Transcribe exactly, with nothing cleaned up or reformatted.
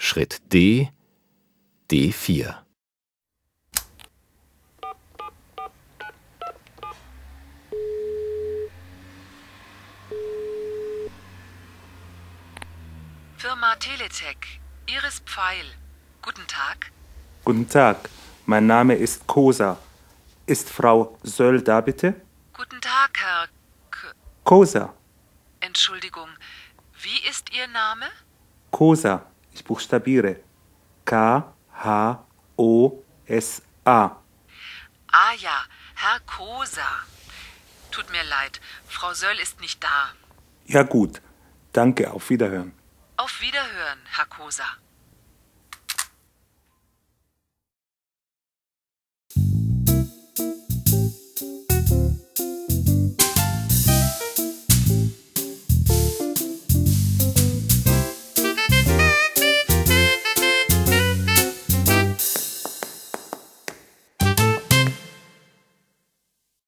Schritt D, D vier. Firma Teletech, Iris Pfeil. Guten Tag. Guten Tag, mein Name ist Kosa. Ist Frau Söll da, bitte? Guten Tag, Herr K... Kosa. Entschuldigung, wie ist Ihr Name? Kosa, ich buchstabiere. K H O S A. Ah ja, Herr Kosa. Tut mir leid, Frau Söll ist nicht da. Ja gut, danke, auf Wiederhören. Auf Wiederhören, Herr Kosa.